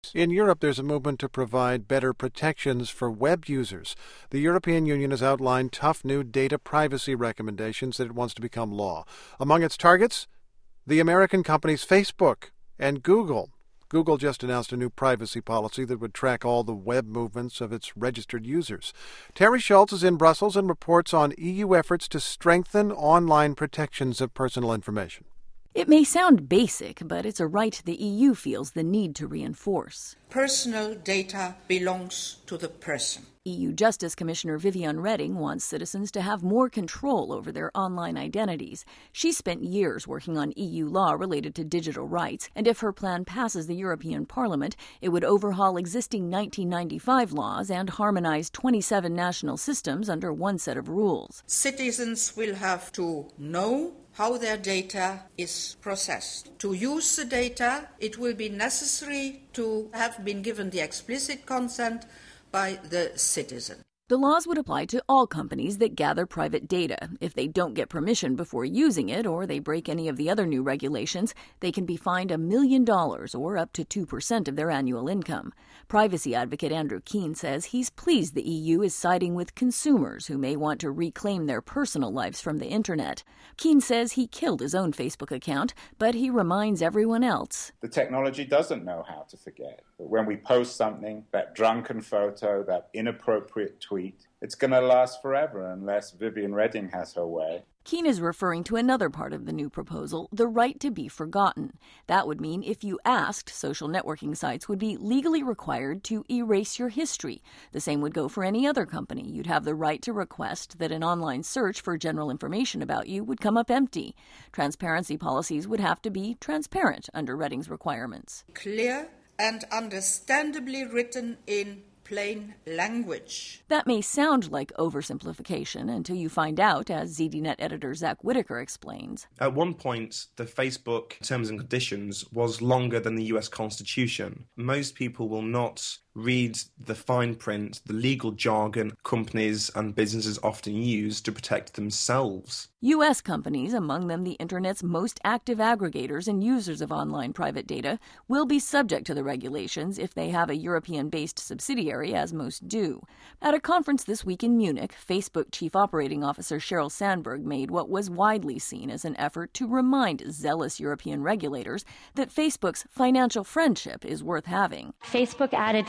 In Europe, there's a movement to provide better protections for web users. The European Union has outlined tough new data privacy recommendations that it wants to become law. Among its targets, the American companies Facebook and Google. Google just announced a new privacy policy that would track all the web movements of its registered users. Terry Schultz is in Brussels and reports on EU efforts to strengthen online protections of personal information. It may sound basic, but it's a right the EU feels the need to reinforce. Personal data belongs to the person. EU Justice Commissioner Viviane Reding wants citizens to have more control over their online identities. She spent years working on EU law related to digital rights, and if her plan passes the European Parliament, it would overhaul existing 1995 laws and harmonize 27 national systems under one set of rules. Citizens will have to know how their data is processed. To use the data, it will be necessary to have been given the explicit consent by the citizen. The laws would apply to all companies that gather private data. If they don't get permission before using it or they break any of the other new regulations, they can be fined $1 million or up to 2% of their annual income. Privacy advocate Andrew Keane says he's pleased the EU is siding with consumers who may want to reclaim their personal lives from the internet. Keane says he killed his own Facebook account, but he reminds everyone else. The technology doesn't know how to forget. But when we post something, that drunken photo, that inappropriate tweet, it's going to last forever unless Viviane Reding has her way. Keane is referring to another part of the new proposal, the right to be forgotten. That would mean if you asked, social networking sites would be legally required to erase your history. The same would go for any other company. You'd have the right to request that an online search for general information about you would come up empty. Transparency policies would have to be transparent under Reding's requirements. Clear and understandably written in plain language. That may sound like oversimplification until you find out, as ZDNet editor Zach Whitaker explains. At one point, the Facebook terms and conditions was longer than the US Constitution. Most people will not read the fine print, the legal jargon companies and businesses often use to protect themselves. U.S. companies, among them the Internet's most active aggregators and users of online private data, will be subject to the regulations if they have a European-based subsidiary, as most do. At a conference this week in Munich, Facebook Chief Operating Officer Sheryl Sandberg made what was widely seen as an effort to remind zealous European regulators that Facebook's financial friendship is worth having. Facebook added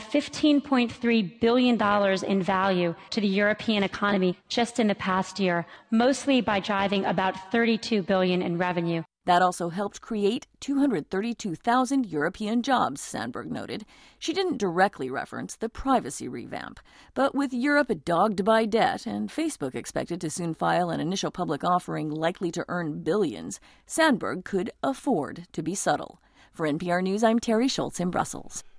$15.3 billion in value to the European economy just in the past year, mostly by driving about $32 billion in revenue. That also helped create 232,000 European jobs, Sandberg noted. She didn't directly reference the privacy revamp. But with Europe dogged by debt and Facebook expected to soon file an initial public offering likely to earn billions, Sandberg could afford to be subtle. For NPR News, I'm Terry Schultz in Brussels.